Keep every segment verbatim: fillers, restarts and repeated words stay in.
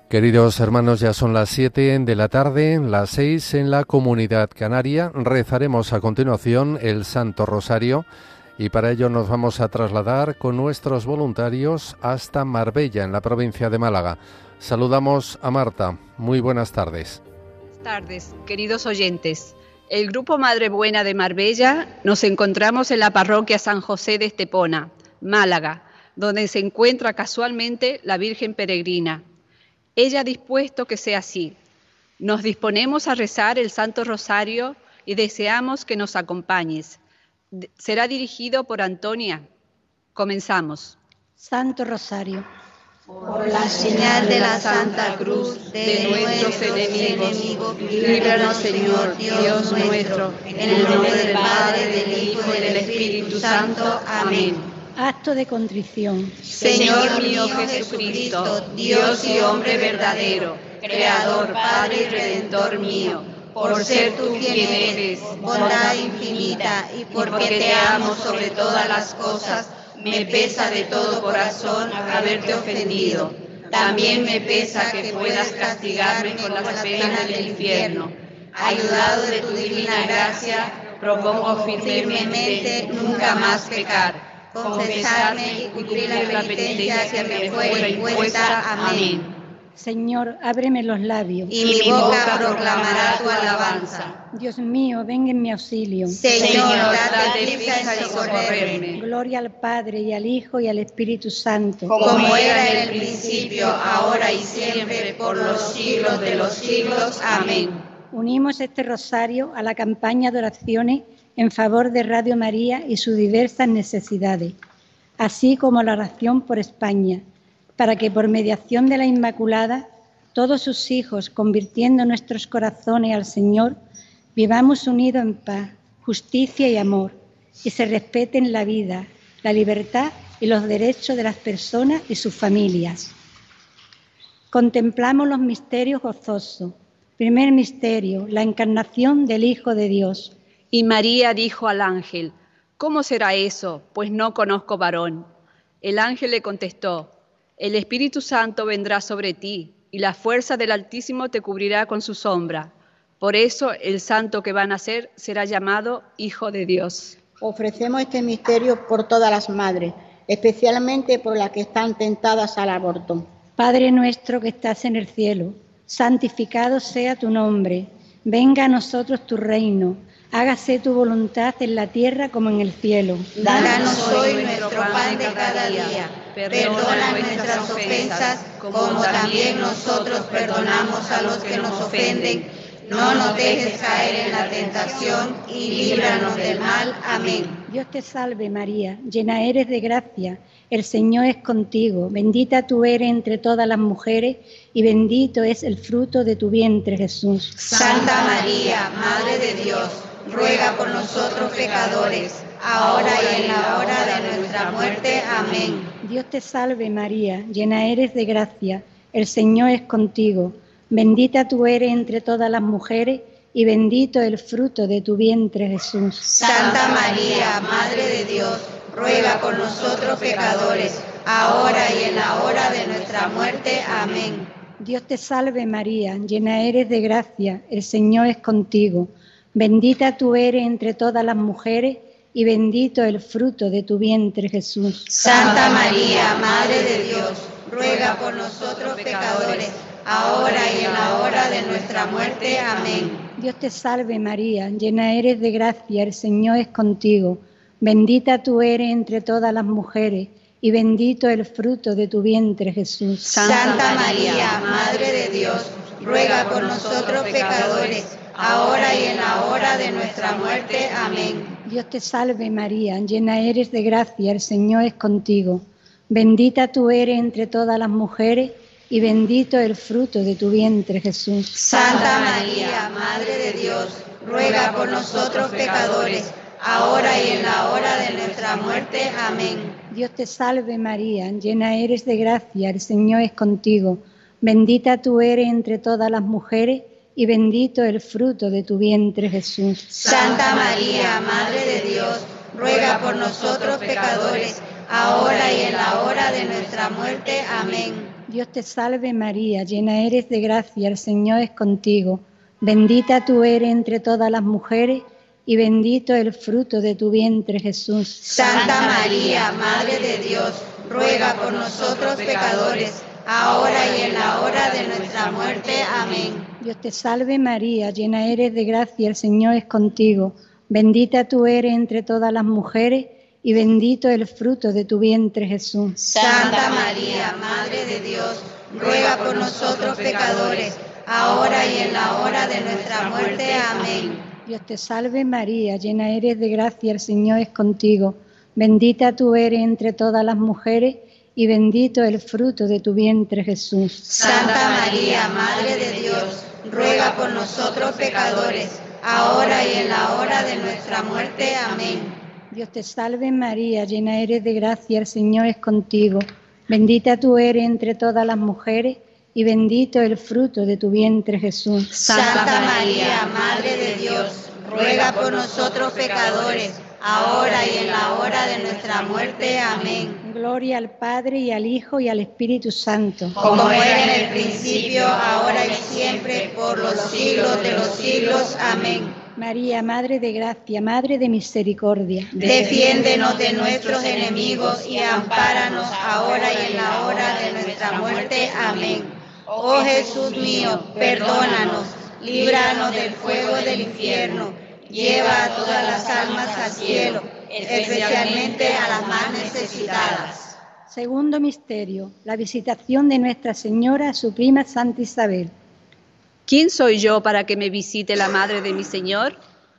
Queridos hermanos, ya son las siete de la tarde, las seis en la Comunidad Canaria. Rezaremos a continuación el Santo Rosario y para ello nos vamos a trasladar con nuestros voluntarios hasta Marbella, en la provincia de Málaga. Saludamos a Marta. Muy buenas tardes. Buenas tardes, queridos oyentes. El Grupo Madre Buena de Marbella nos encontramos en la parroquia San José de Estepona, Málaga, donde se encuentra casualmente la Virgen Peregrina. Ella ha dispuesto que sea así. Nos disponemos a rezar el Santo Rosario y deseamos que nos acompañes. Será dirigido por Antonia. Comenzamos. Santo Rosario. Por la señal de la Santa Cruz de nuestros enemigos, líbranos, Señor, Dios nuestro, en el nombre del Padre, del Hijo y del Espíritu Santo. Amén. Acto de contrición. Señor mío Jesucristo, Dios y hombre verdadero, Creador, Padre y Redentor mío, por ser tú quien eres, bondad infinita, y porque te amo sobre todas las cosas, me pesa de todo corazón haberte ofendido. También me pesa que puedas castigarme con las penas del infierno. Ayudado de tu divina gracia, propongo firmemente nunca más pecar, confesarme y cumplir la penitencia que me fue impuesta. Amén. Señor, ábreme los labios, y mi boca proclamará tu alabanza. Dios mío, ven en mi auxilio. Señor, date prisa en socorrerme. Gloria al Padre, y al Hijo, y al Espíritu Santo. Como era en el principio, ahora y siempre, por los siglos de los siglos. Amén. Unimos este rosario a la campaña de oraciones en favor de Radio María y sus diversas necesidades, así como la oración por España, para que por mediación de la Inmaculada, todos sus hijos, convirtiendo nuestros corazones al Señor, vivamos unidos en paz, justicia y amor, y se respeten la vida, la libertad y los derechos de las personas y sus familias. Contemplamos los misterios gozosos. Primer misterio, la encarnación del Hijo de Dios. Y María dijo al ángel: ¿cómo será eso? Pues no conozco varón. El ángel le contestó: el Espíritu Santo vendrá sobre ti, y la fuerza del Altísimo te cubrirá con su sombra. Por eso el santo que va a nacer será llamado Hijo de Dios. Ofrecemos este misterio por todas las madres, especialmente por las que están tentadas al aborto. Padre nuestro que estás en el cielo, santificado sea tu nombre. Venga a nosotros tu reino. Hágase tu voluntad en la tierra como en el cielo. Danos hoy nuestro pan de cada día. Perdona nuestras ofensas, como también nosotros perdonamos a los que nos ofenden. No nos dejes caer en la tentación y líbranos del mal. Amén. Dios te salve María, llena eres de gracia, el Señor es contigo. Bendita tú eres entre todas las mujeres y bendito es el fruto de tu vientre, Jesús. Santa María, Madre de Dios, ruega por nosotros pecadores, ahora y en la hora de nuestra muerte. Amén. Dios te salve María, llena eres de gracia, el Señor es contigo. Bendita tú eres entre todas las mujeres y bendito el fruto de tu vientre, Jesús. Santa María, Madre de Dios, ruega por nosotros pecadores, ahora y en la hora de nuestra muerte. Amén. Dios te salve María, llena eres de gracia, el Señor es contigo. Bendita tú eres entre todas las mujeres y bendito el fruto de tu vientre, Jesús. Santa María, Madre de Dios, ruega por nosotros pecadores, ahora y en la hora de nuestra muerte. Amén. Dios te salve María, llena eres de gracia, el Señor es contigo. Bendita tú eres entre todas las mujeres y bendito el fruto de tu vientre, Jesús. Santa María, Madre de Dios, ruega por nosotros pecadores, ahora y en la hora de nuestra muerte. Amén. Dios te salve María, llena eres de gracia, el Señor es contigo. Bendita tú eres entre todas las mujeres y bendito el fruto de tu vientre, Jesús. Santa María, Madre de Dios, ruega por nosotros pecadores, ahora y en la hora de nuestra muerte. Amén. Dios te salve María, llena eres de gracia, el Señor es contigo. Bendita tú eres entre todas las mujeres y bendito el fruto de tu vientre, Jesús. Santa María, Madre de Dios, ruega por nosotros pecadores, ahora y en la hora de nuestra muerte. Amén. Dios te salve María, llena eres de gracia, el Señor es contigo. Bendita tú eres entre todas las mujeres y bendito el fruto de tu vientre, Jesús. Santa María, Madre de Dios, ruega por nosotros pecadores, ahora y en la hora de nuestra muerte. Amén. Dios te salve María, llena eres de gracia, el Señor es contigo. Bendita tú eres entre todas las mujeres y bendito el fruto de tu vientre, Jesús. Santa María, Madre de Dios, ruega por nosotros pecadores, ahora y en la hora de nuestra muerte. Amén. Dios te salve María, llena eres de gracia, el Señor es contigo. Bendita tú eres entre todas las mujeres y bendito el fruto de tu vientre, Jesús. Santa María, Madre de Dios, ruega por nosotros pecadores, ahora y en la hora de nuestra muerte. Amén. Dios te salve María, llena eres de gracia, el Señor es contigo. Bendita tú eres entre todas las mujeres y bendito el fruto de tu vientre, Jesús. Santa María, Madre de Dios, ruega por nosotros pecadores, ahora y en la hora de nuestra muerte. Amén. Gloria al Padre y al Hijo y al Espíritu Santo. Como era en el principio, ahora y siempre, por los siglos de los siglos. Amén. María, Madre de gracia, Madre de misericordia. Defiéndenos de nuestros enemigos y ampáranos ahora y en la hora de nuestra muerte. Amén. Oh Jesús mío, perdónanos, líbranos del fuego del infierno, lleva a todas las almas al cielo, especialmente a las más necesitadas. Segundo misterio, la visitación de Nuestra Señora a su prima Santa Isabel. ¿Quién soy yo para que me visite la madre de mi Señor?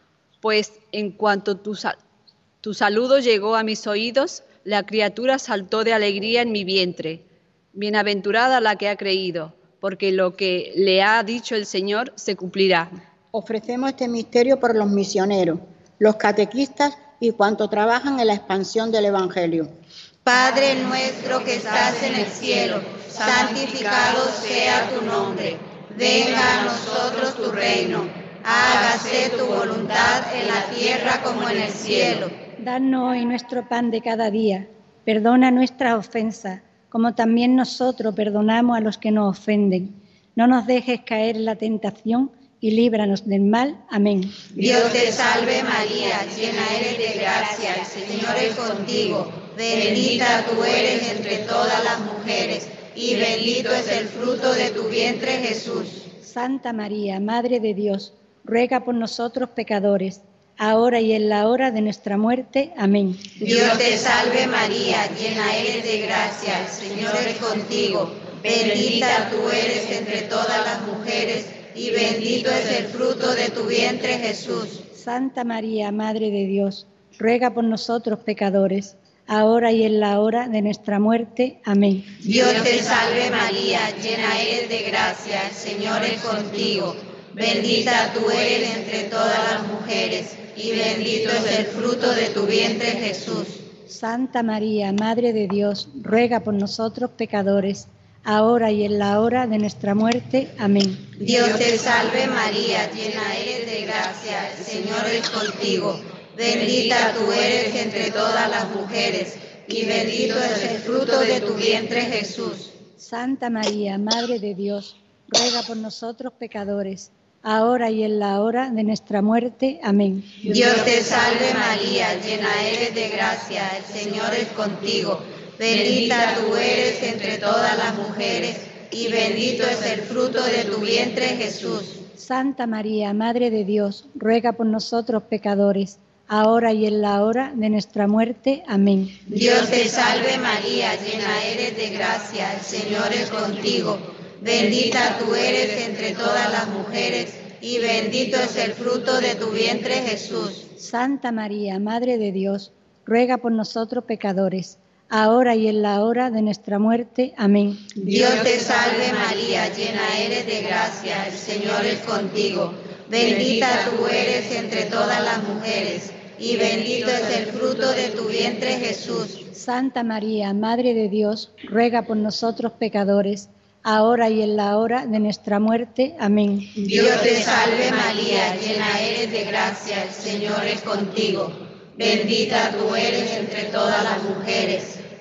Pues en cuanto tu, sal- tu saludo llegó a mis oídos, la criatura saltó de alegría en mi vientre. Bienaventurada la que ha creído, porque lo que le ha dicho el Señor se cumplirá. Ofrecemos este misterio por los misioneros, los catequistas y cuantos trabajan en la expansión del Evangelio. Padre nuestro que estás en el cielo, santificado sea tu nombre. Venga a nosotros tu reino, hágase tu voluntad en la tierra como en el cielo. Danos hoy nuestro pan de cada día, perdona nuestras ofensas, como también nosotros perdonamos a los que nos ofenden. No nos dejes caer en la tentación y líbranos del mal. Amén. Dios te salve María, llena eres de gracia, el Señor es contigo. Bendita tú eres entre todas las mujeres, y bendito es el fruto de tu vientre, Jesús. Santa María, Madre de Dios, ruega por nosotros pecadores, ahora y en la hora de nuestra muerte. Amén. Dios te salve María, llena eres de gracia, el Señor es contigo. Bendita tú eres entre todas las mujeres, y bendito es el fruto de tu vientre, Jesús. Santa María, Madre de Dios, ruega por nosotros pecadores, ahora y en la hora de nuestra muerte. Amén. Dios te salve María, llena eres de gracia, el Señor es contigo. Bendita tú eres entre todas las mujeres, y bendito es el fruto de tu vientre, Jesús. Santa María, Madre de Dios, ruega por nosotros pecadores, ahora y en la hora de nuestra muerte. Amén. Dios te salve María, llena eres de gracia, el Señor es contigo. Bendita tú eres entre todas las mujeres, y bendito es el fruto de tu vientre, Jesús. Santa María, Madre de Dios, ruega por nosotros pecadores, ahora y en la hora de nuestra muerte. Amén. Dios te salve María, llena eres de gracia, el Señor es contigo. Bendita tú eres entre todas las mujeres, y bendito es el fruto de tu vientre, Jesús. Santa María, Madre de Dios, ruega por nosotros pecadores, ahora y en la hora de nuestra muerte. Amén. Dios te salve María, llena eres de gracia, el Señor es contigo. Bendita tú eres entre todas las mujeres, y bendito es el fruto de tu vientre, Jesús. Santa María, Madre de Dios, ruega por nosotros pecadores, ahora y en la hora de nuestra muerte. Amén. Dios te salve María, llena eres de gracia, el Señor es contigo. Bendita tú eres entre todas las mujeres, y bendito es el fruto de tu vientre, Jesús. Santa María, Madre de Dios, ruega por nosotros pecadores, ahora y en la hora de nuestra muerte. Amén. Dios te salve María, llena eres de gracia, el Señor es contigo. Bendita tú eres entre todas las mujeres,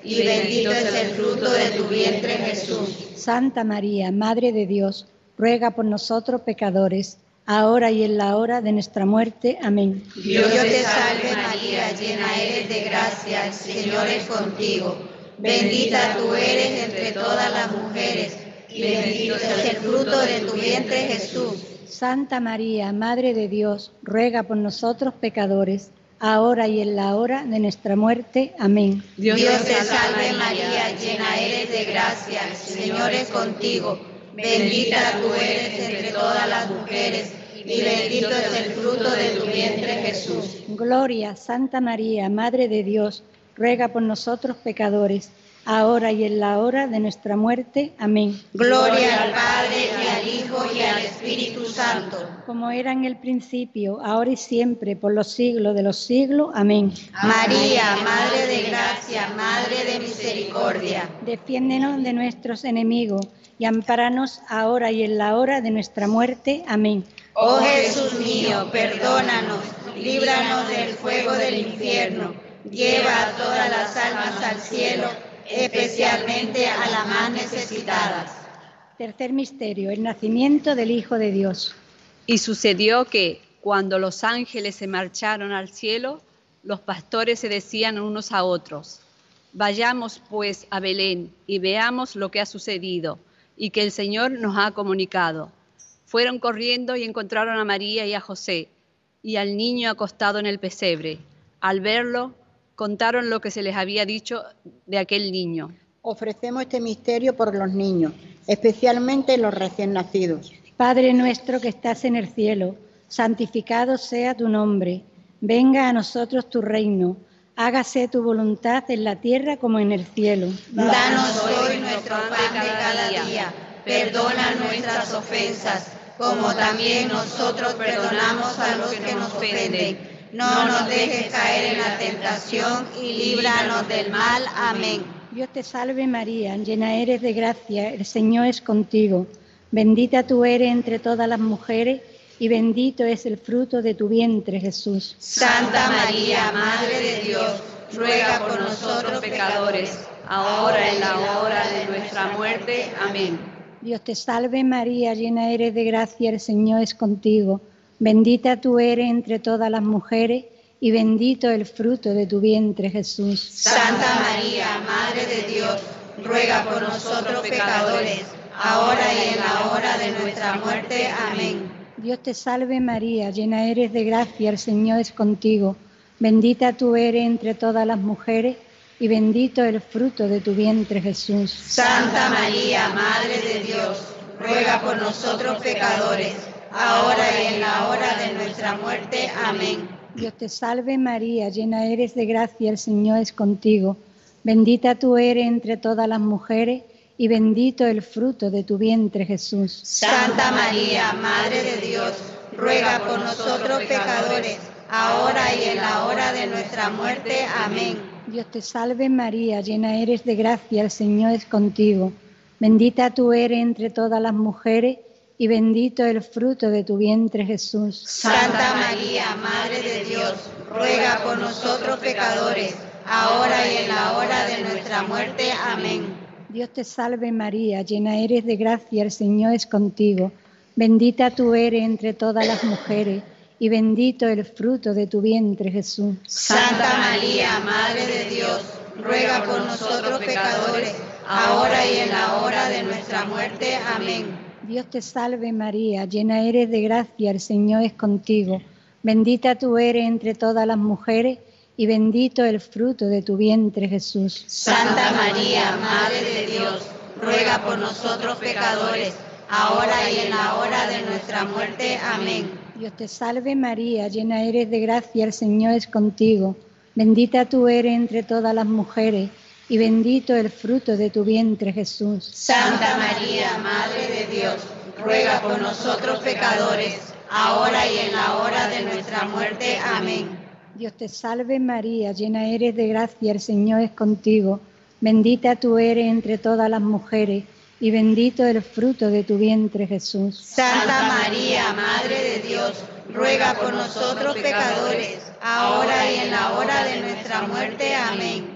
y bendito es el fruto de tu vientre, Jesús. Santa María, Madre de Dios, ruega por nosotros pecadores, ahora y en la hora de nuestra muerte. Amén. Dios te salve María, llena eres de gracia, el Señor es contigo. Bendita tú eres entre todas las mujeres, y bendito es el fruto de tu vientre, Jesús. Santa María, Madre de Dios, ruega por nosotros pecadores, ahora y en la hora de nuestra muerte. Amén. Dios te salve María, llena eres de gracia, el Señor es contigo. Bendita tú eres entre todas las mujeres, y bendito es el fruto de tu vientre, Jesús. Gloria, Santa María, Madre de Dios, ruega por nosotros pecadores, ahora y en la hora de nuestra muerte. Amén. Gloria al Padre, y al Hijo, y al Espíritu Santo. Como era en el principio, ahora y siempre, por los siglos de los siglos. Amén. María, Madre de gracia, Madre de misericordia, defiéndenos de nuestros enemigos y ampáranos ahora y en la hora de nuestra muerte. Amén. Oh Jesús mío, perdónanos, líbranos del fuego del infierno, lleva a todas las almas al cielo, especialmente a las más necesitadas. Tercer misterio, el nacimiento del Hijo de Dios. Y sucedió que, cuando los ángeles se marcharon al cielo, los pastores se decían unos a otros: vayamos pues a Belén y veamos lo que ha sucedido y que el Señor nos ha comunicado. Fueron corriendo y encontraron a María y a José y al niño acostado en el pesebre. Al verlo, contaron lo que se les había dicho de aquel niño. Ofrecemos este misterio por los niños, especialmente los recién nacidos. Padre nuestro que estás en el cielo, santificado sea tu nombre. Venga a nosotros tu reino. Hágase tu voluntad en la tierra como en el cielo. Danos hoy nuestro pan de cada día. Perdona nuestras ofensas, como también nosotros perdonamos a los que nos ofenden. No nos dejes caer en la tentación y líbranos del mal. Amén. Dios te salve María, llena eres de gracia, el Señor es contigo. Bendita tú eres entre todas las mujeres y bendito es el fruto de tu vientre, Jesús. Santa María, Madre de Dios, ruega por nosotros pecadores, ahora y en la hora de nuestra muerte. Amén. Dios te salve María, llena eres de gracia, el Señor es contigo. Bendita tú eres entre todas las mujeres y bendito el fruto de tu vientre, Jesús. Santa María, Madre de Dios, ruega por nosotros pecadores, ahora y en la hora de nuestra muerte. Amén. Dios te salve María, llena eres de gracia, el Señor es contigo. Bendita tú eres entre todas las mujeres y bendito el fruto de tu vientre, Jesús. Santa María, Madre de Dios, ruega por nosotros pecadores, ahora y en la hora de nuestra muerte. Amén. Dios te salve María, llena eres de gracia, el Señor es contigo. Bendita tú eres entre todas las mujeres y bendito el fruto de tu vientre, Jesús. Santa María, Madre de Dios, ruega por nosotros pecadores, ahora y en la hora de nuestra muerte. Amén. Dios te salve María, llena eres de gracia, el Señor es contigo. Bendita tú eres entre todas las mujeres y bendito el fruto de tu vientre, Jesús. Santa María, Madre de Dios, ruega por nosotros pecadores, ahora y en la hora de nuestra muerte. Amén. Dios te salve María, llena eres de gracia, el Señor es contigo. Bendita tú eres entre todas las mujeres y bendito el fruto de tu vientre, Jesús. Santa María, Madre de Dios, ruega por nosotros pecadores, ahora y en la hora de nuestra muerte. Amén. Dios te salve María, llena eres de gracia, el Señor es contigo. Bendita tú eres entre todas las mujeres y bendito el fruto de tu vientre, Jesús. Santa María, Madre de Dios, ruega por nosotros pecadores, ahora y en la hora de nuestra muerte. Amén. Dios te salve María, llena eres de gracia, el Señor es contigo. Bendita tú eres entre todas las mujeres y bendito el fruto de tu vientre, Jesús. Santa María, Madre de Dios, ruega por nosotros pecadores, ahora y en la hora de nuestra muerte. Amén. Dios te salve María, llena eres de gracia, el Señor es contigo. Bendita tú eres entre todas las mujeres y bendito el fruto de tu vientre, Jesús. Santa María, Madre de Dios, ruega por nosotros pecadores, ahora y en la hora de nuestra muerte. Amén.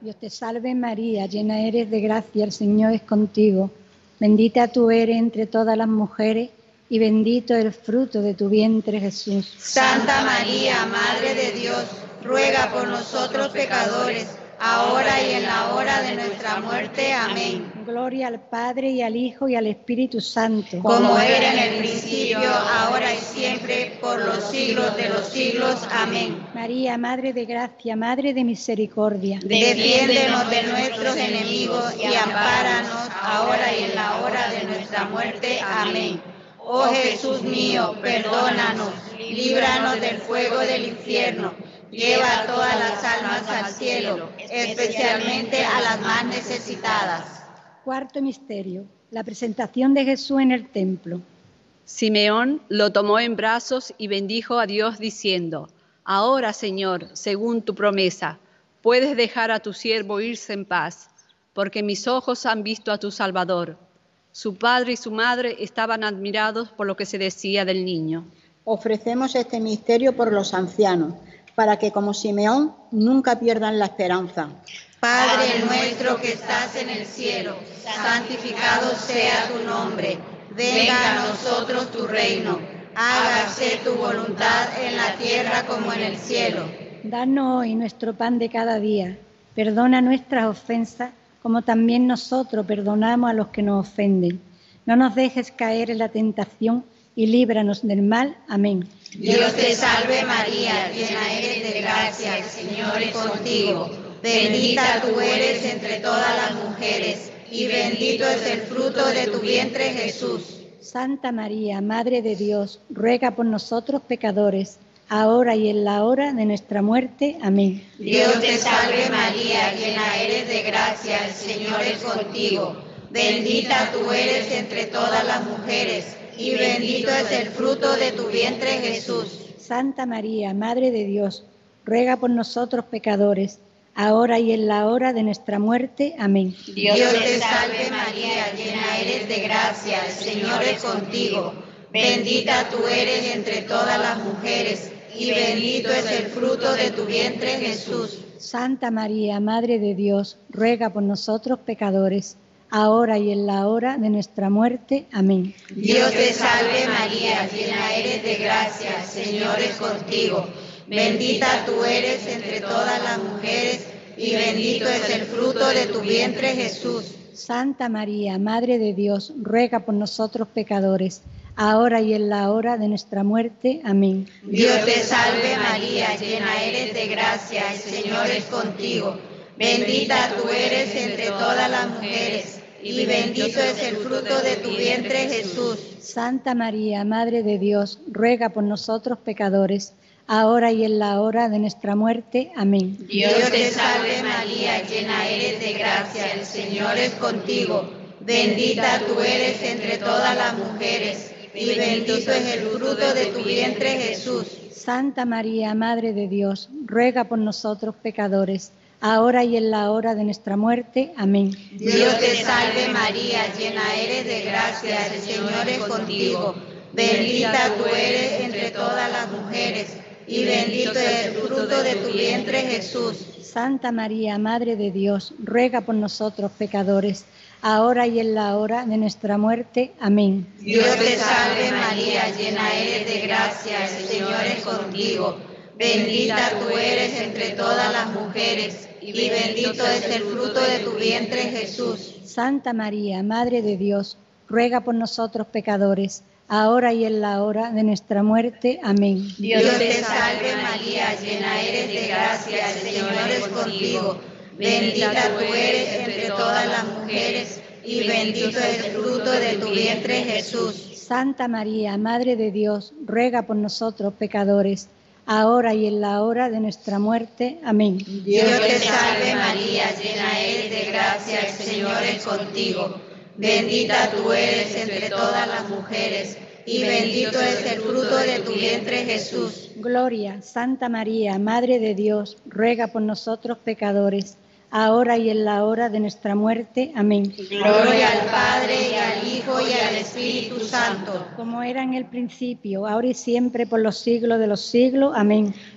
Dios te salve María, llena eres de gracia, el Señor es contigo. Bendita tú eres entre todas las mujeres y bendito el fruto de tu vientre, Jesús. Santa María, Madre de Dios, ruega por nosotros pecadores, ahora y en la hora de nuestra muerte. Amén. Gloria al Padre y al Hijo y al Espíritu Santo. Como era en el principio, ahora y siempre, por los siglos de los siglos. Amén. María, Madre de gracia, Madre de misericordia. Defiéndenos de nuestros enemigos y ampáranos ahora y en la hora de nuestra muerte. Amén. Oh Jesús mío, perdónanos, líbranos del fuego del infierno. Lleva a todas las almas al cielo, especialmente a las más necesitadas. Cuarto misterio, la presentación de Jesús en el templo. Simeón lo tomó en brazos y bendijo a Dios diciendo: Ahora, Señor, según tu promesa, puedes dejar a tu siervo irse en paz, porque mis ojos han visto a tu Salvador. Su padre y su madre estaban admirados por lo que se decía del niño. Ofrecemos este misterio por los ancianos, para que como Simeón nunca pierdan la esperanza. Padre nuestro que estás en el cielo, santificado sea tu nombre. Venga a nosotros tu reino. Hágase tu voluntad en la tierra como en el cielo. Danos hoy nuestro pan de cada día. Perdona nuestras ofensas, como también nosotros perdonamos a los que nos ofenden. No nos dejes caer en la tentación y líbranos del mal. Amén. Dios te salve María, llena eres de gracia, el Señor es contigo. Bendita tú eres entre todas las mujeres, y bendito es el fruto de tu vientre, Jesús. Santa María, Madre de Dios, ruega por nosotros pecadores, ahora y en la hora de nuestra muerte. Amén. Dios te salve María, llena eres de gracia, el Señor es contigo. Bendita tú eres entre todas las mujeres, y bendito es el fruto de tu vientre, Jesús. Santa María, Madre de Dios, ruega por nosotros pecadores, ahora y en la hora de nuestra muerte. Amén. Dios te salve María, llena eres de gracia, el Señor es contigo. Bendita tú eres entre todas las mujeres, y bendito es el fruto de tu vientre, Jesús. Santa María, Madre de Dios, ruega por nosotros pecadores, ahora y en la hora de nuestra muerte. Amén. Dios te salve María, llena eres de gracia, el Señor es contigo. Bendita tú eres entre todas las mujeres, y bendito es el fruto de tu vientre, Jesús. Santa María, Madre de Dios, ruega por nosotros pecadores, ahora y en la hora de nuestra muerte. Amén. Dios te salve María, llena eres de gracia, el Señor es contigo. Bendita tú eres entre todas las mujeres, y bendito es el fruto de tu vientre, Jesús. Santa María, Madre de Dios, ruega por nosotros pecadores, ahora y en la hora de nuestra muerte. Amén. Dios te salve María, llena eres de gracia, el Señor es contigo. Bendita tú eres entre todas las mujeres, y bendito es el fruto de tu vientre, Jesús. Santa María, Madre de Dios, ruega por nosotros pecadores, ahora y en la hora de nuestra muerte. Amén. Dios te salve María, llena eres de gracia, el Señor es contigo. Bendita tú eres entre todas las mujeres, y bendito es el fruto de tu vientre, Jesús. Santa María, Madre de Dios, ruega por nosotros pecadores, ahora y en la hora de nuestra muerte. Amén. Dios te salve María, llena eres de gracia, el Señor es contigo. Bendita tú eres entre todas las mujeres, y bendito es el fruto de tu vientre, Jesús. Santa María, Madre de Dios, ruega por nosotros pecadores, ahora y en la hora de nuestra muerte. Amén. Dios te salve María, llena eres de gracia, el Señor es contigo. Bendita tú eres entre todas las mujeres, y bendito es el fruto de tu vientre, Jesús. Santa María, Madre de Dios, ruega por nosotros pecadores, ahora y en la hora de nuestra muerte. Amén. Dios te salve María, llena eres de gracia, el Señor es contigo. Bendita tú eres entre todas las mujeres, y bendito es el fruto de tu vientre, Jesús. Gloria, Santa María, Madre de Dios, ruega por nosotros pecadores, ahora y en la hora de nuestra muerte. Amén. Gloria al Padre, y al Hijo, y al Espíritu Santo. Como era en el principio, ahora y siempre, por los siglos de los siglos. Amén.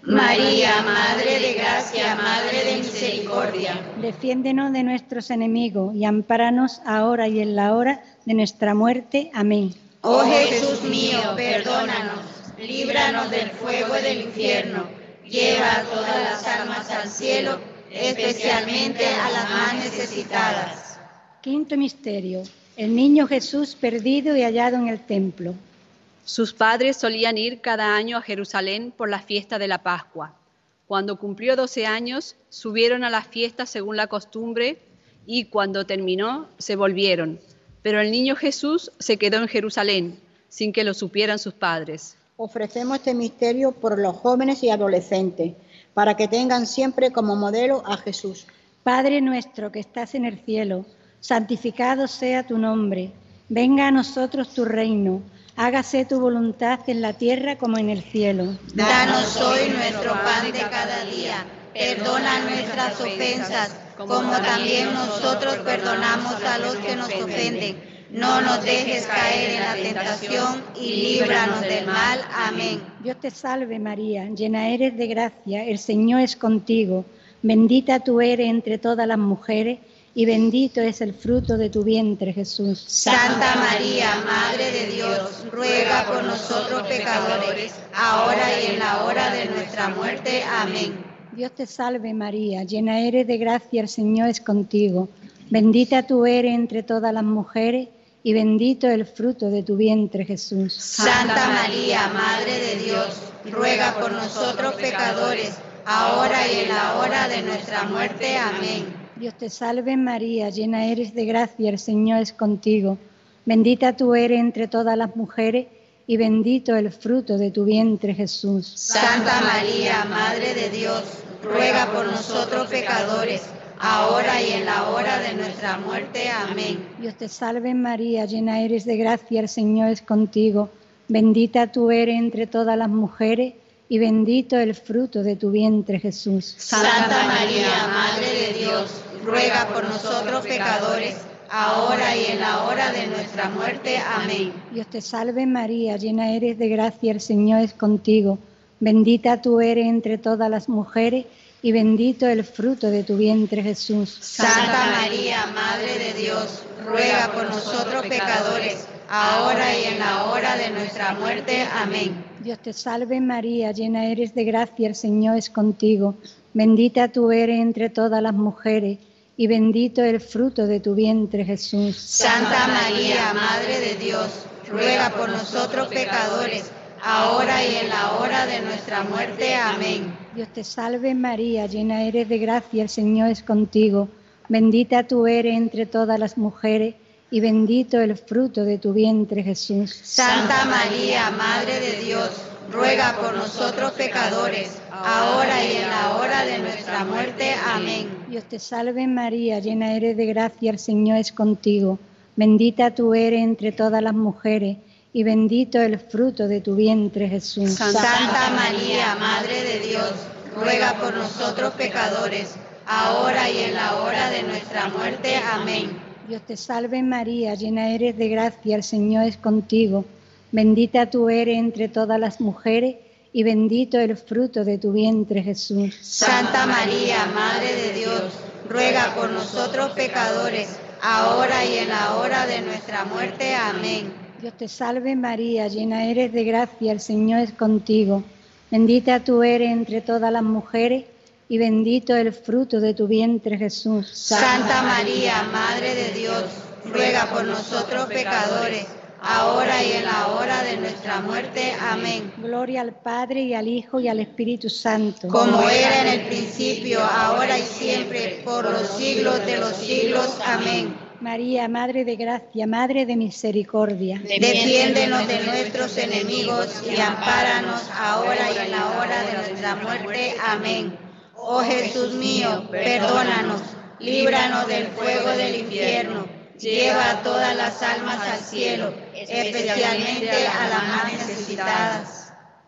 María, Madre de Gracia, Madre de Misericordia, defiéndenos de nuestros enemigos y ampáranos ahora y en la hora de nuestra muerte. Amén. Oh Jesús mío, perdónanos, líbranos del fuego del infierno, lleva a todas las almas al cielo, especialmente a las más necesitadas. Quinto misterio: el niño Jesús perdido y hallado en el templo. Sus padres solían ir cada año a Jerusalén por la fiesta de la Pascua. Cuando cumplió doce años, subieron a la fiesta según la costumbre y cuando terminó, se volvieron. Pero el niño Jesús se quedó en Jerusalén, sin que lo supieran sus padres. Ofrecemos este misterio por los jóvenes y adolescentes, para que tengan siempre como modelo a Jesús. Padre nuestro que estás en el cielo, santificado sea tu nombre. Venga a nosotros tu reino. Hágase tu voluntad en la tierra como en el cielo. Danos hoy nuestro pan de cada día. Perdona nuestras ofensas, como también nosotros perdonamos a los que nos ofenden. No nos dejes caer en la tentación y líbranos del mal. Amén. Dios te salve María, llena eres de gracia, el Señor es contigo. Bendita tú eres entre todas las mujeres, y bendito es el fruto de tu vientre, Jesús. Santa María, Madre de Dios, ruega por nosotros pecadores, ahora y en la hora de nuestra muerte. Amén. Dios te salve María, llena eres de gracia, el Señor es contigo. Bendita tú eres entre todas las mujeres, y bendito el fruto de tu vientre, Jesús. Santa María, Madre de Dios, ruega por nosotros pecadores, ahora y en la hora de nuestra muerte. Amén. Dios te salve María, llena eres de gracia, el Señor es contigo. Bendita tú eres entre todas las mujeres, y bendito el fruto de tu vientre, Jesús. Santa María, Madre de Dios, ruega por nosotros pecadores, ahora y en la hora de nuestra muerte. Amén. Dios te salve María, llena eres de gracia, el Señor es contigo. Bendita tú eres entre todas las mujeres, y bendito el fruto de tu vientre, Jesús. Santa María, Madre de Dios, ruega por nosotros pecadores, ahora y en la hora de nuestra muerte. Amén. Dios te salve María, llena eres de gracia, el Señor es contigo. Bendita tú eres entre todas las mujeres, y bendito el fruto de tu vientre, Jesús. Santa María, Madre de Dios, ruega por nosotros pecadores, ahora y en la hora de nuestra muerte. Amén. Dios te salve María, llena eres de gracia, el Señor es contigo. Bendita tú eres entre todas las mujeres, y bendito el fruto de tu vientre, Jesús. Santa María, Madre de Dios, ruega por nosotros pecadores, ahora y en la hora de nuestra muerte. Amén. Dios te salve María, llena eres de gracia, el Señor es contigo. Bendita tú eres entre todas las mujeres, y bendito el fruto de tu vientre, Jesús. Santa María, Madre de Dios, ruega por nosotros pecadores, ahora y en la hora de nuestra muerte. Amén. Dios te salve María, llena eres de gracia, el Señor es contigo. Bendita tú eres entre todas las mujeres, y bendito el fruto de tu vientre, Jesús. Santa María, Madre de Dios, ruega por nosotros pecadores, ahora y en la hora de nuestra muerte. Amén. Dios te salve María, llena eres de gracia, el Señor es contigo. Bendita tú eres entre todas las mujeres, y bendito el fruto de tu vientre, Jesús. Santa María, Madre de Dios, ruega por nosotros pecadores, ahora y en la hora de nuestra muerte. Amén. Dios te salve María, llena eres de gracia, el Señor es contigo. Bendita tú eres entre todas las mujeres, y bendito el fruto de tu vientre, Jesús. Santa María, Madre de Dios, ruega por nosotros pecadores, ahora y en la hora de nuestra muerte. Amén. Gloria al Padre, y al Hijo, y al Espíritu Santo. Como era en el principio, ahora y siempre, por los siglos de los siglos. Amén. María, Madre de Gracia, Madre de Misericordia, defiéndenos de nuestros enemigos y ampáranos ahora y en la hora de nuestra muerte. Amén. Oh Jesús mío, perdónanos, líbranos del fuego del infierno, lleva a todas las almas al cielo, especialmente a las más necesitadas.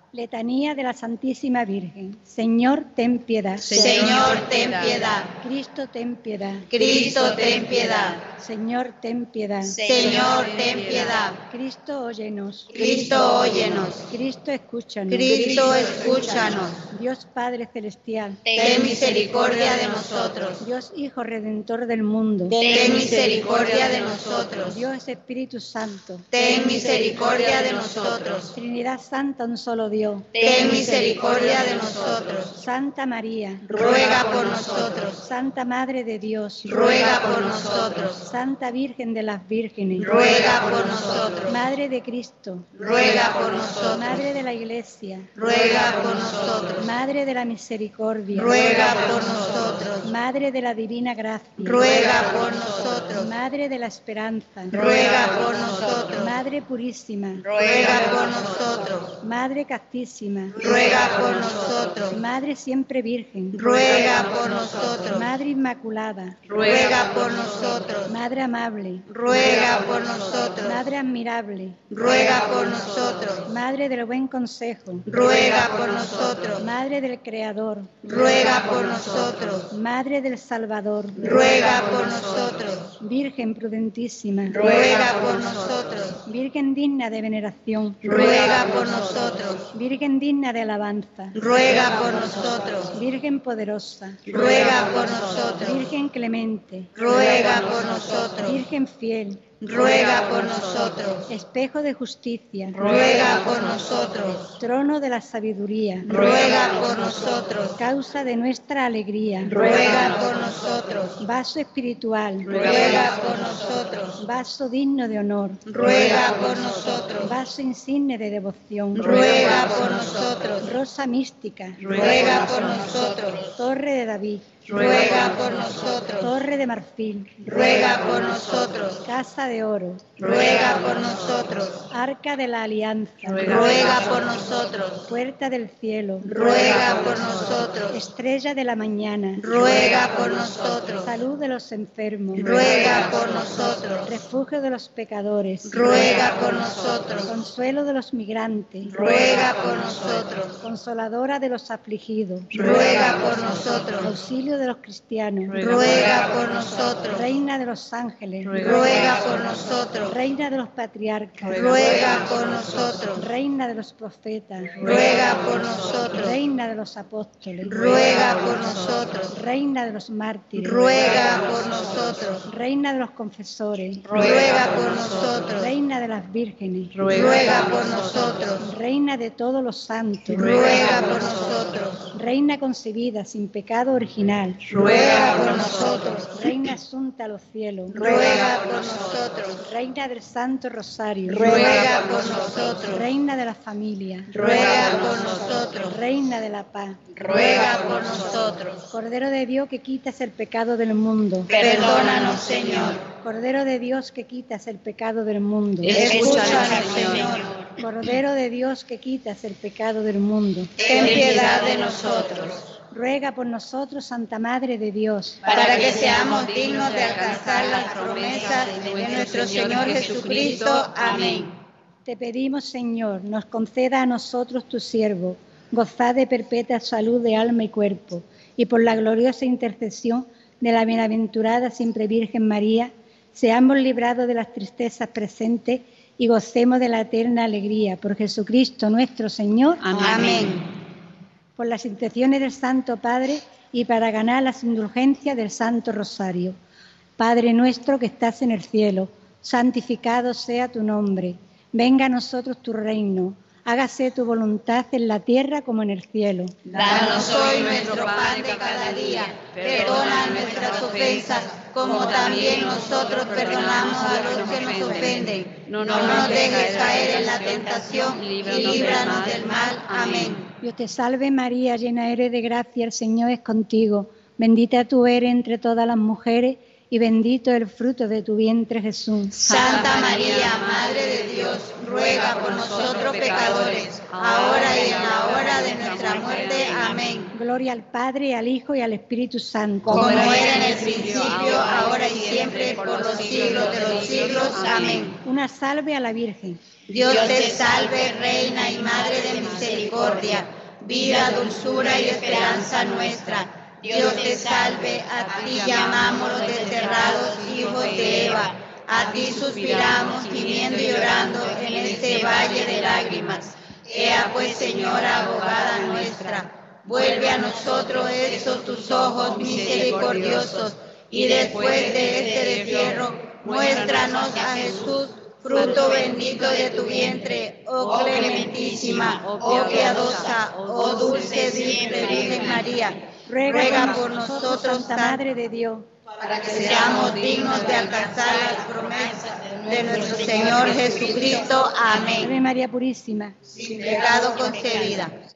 Letanía de la Santísima Virgen. Señor, ten piedad. Señor, ten piedad. Cristo, ten piedad. Cristo, ten piedad. Señor, ten piedad. Señor, ten piedad. Cristo, óyenos. Cristo, óyenos. Cristo, escúchanos. Cristo, escúchanos. Dios Padre Celestial, Ten misericordia de nosotros. Dios Hijo Redentor del mundo, Ten misericordia de nosotros. Dios Espíritu Santo, Ten misericordia de nosotros. Trinidad Santa, un solo Dios, Ten misericordia de nosotros. Santa María, Ruega por nosotros. Santa Madre de Dios, Ruega por nosotros. Santa Virgen de las Vírgenes, Ruega por nosotros. Madre de Cristo, Ruega por nosotros. Madre de la Iglesia, Ruega por nosotros. Madre de la Misericordia, Ruega por nosotros. Madre de la Divina Gracia, Ruega por nosotros. Madre de la Esperanza, Ruega por nosotros. Madre Purísima, Ruega por nosotros. Madre Castísima, Ruega por nosotros. Madre Siempre Virgen, Ruega por nosotros. Madre Inmaculada, Ruega por nosotros. Madre Amable, Ruega por nosotros. Madre Admirable, Ruega por nosotros. Madre del Buen Consejo, Ruega por nosotros. Madre del Creador, Ruega por nosotros. Madre del Salvador, Ruega por nosotros. Virgen prudentísima, Ruega por nosotros. Virgen digna de veneración, Ruega por nosotros. Virgen digna de alabanza, Ruega por nosotros. Virgen poderosa, Ruega por nosotros. Virgen clemente, Ruega por nosotros. Virgen fiel, Ruega por nosotros. espejo de justicia, Ruega por nosotros. trono de la sabiduría, Ruega por nosotros. causa de nuestra alegría, Ruega por nosotros. vaso espiritual, Ruega por nosotros. vaso digno de honor, Ruega por nosotros. vaso insigne de devoción, Ruega por nosotros. rosa mística, Ruega por nosotros. torre de David, Ruega por nosotros. torre de marfil, Ruega por nosotros. casa de oro, Ruega por nosotros. arca de la alianza, Ruega por nosotros. puerta del cielo, Ruega por nosotros. estrella de la mañana, Ruega por nosotros. salud de los enfermos, Ruega por nosotros. refugio de los pecadores, Ruega por nosotros. consuelo de los migrantes, Ruega por nosotros. consoladora de los afligidos, Ruega por nosotros. auxilio de los cristianos, Ruega por nosotros. reina de los ángeles, Ruega por nosotros. reina de los patriarcas, Ruega por nosotros. reina de los profetas, Ruega por nosotros. reina de los apóstoles, Ruega por nosotros. reina de los mártires, Ruega por nosotros. reina de los confesores, Ruega por nosotros. reina de las vírgenes, Ruega por nosotros. reina de todos los santos, Ruega por nosotros. reina concebida sin pecado original, Ruega por nosotros. reina asunta a los cielos, Ruega por nosotros. reina del Santo Rosario, Ruega por nosotros. reina de la familia, Ruega por nosotros. reina de la paz, Ruega por nosotros. Cordero de Dios que quitas el pecado del mundo, Perdónanos, Señor. Cordero de Dios que quitas el pecado del mundo, Escúchanos, Señor. Cordero de Dios que quitas el pecado del mundo, Ten piedad de nosotros, ruega por nosotros, Santa Madre de Dios, para que seamos dignos de alcanzar las promesas de nuestro Señor Jesucristo. Amén. Te pedimos, Señor, nos conceda a nosotros, tu siervo, gozar de perpetua salud de alma y cuerpo, y por la gloriosa intercesión de la bienaventurada siempre Virgen María, seamos librados de las tristezas presentes y gocemos de la eterna alegría. Por Jesucristo nuestro Señor. Amén. Por las intenciones del Santo Padre y para ganar las indulgencias del Santo Rosario. Padre nuestro que estás en el cielo, santificado sea tu nombre. Venga a nosotros tu reino. Hágase tu voluntad en la tierra como en el cielo. Danos hoy nuestro pan de cada día. Perdona nuestras ofensas, como también nosotros perdonamos a los que nos ofenden. No nos dejes caer en la tentación y líbranos del mal. Amén. Dios te salve María, llena eres de gracia, el Señor es contigo. Bendita tú eres entre todas las mujeres y bendito el fruto de tu vientre Jesús. Santa María, Madre de Dios, ruega por nosotros pecadores, ahora y en la hora de nuestra nuestra muerte. Amén. Gloria al Padre, al Hijo y al Espíritu Santo. Como era en el principio, ahora y siempre, por los siglos de los siglos. Amén. Una salve a la Virgen. Dios te salve, Reina y Madre de misericordia, vida, dulzura y esperanza nuestra. Dios te salve, a ti llamamos los desterrados hijos de Eva. A ti suspiramos, gimiendo y llorando en este valle de lágrimas. Ea pues, Señora, abogada nuestra, vuelve a nosotros estos tus ojos misericordiosos, y después de este destierro, muéstranos a Jesús, fruto bendito de tu vientre, oh clementísima, oh piadosa, oh dulce siempre Virgen María. Ruega por nosotros, Santa Madre de Dios, para que seamos dignos de alcanzar las promesas de nuestro Señor Jesucristo. Amén. Ave María Purísima, sin pecado concebida.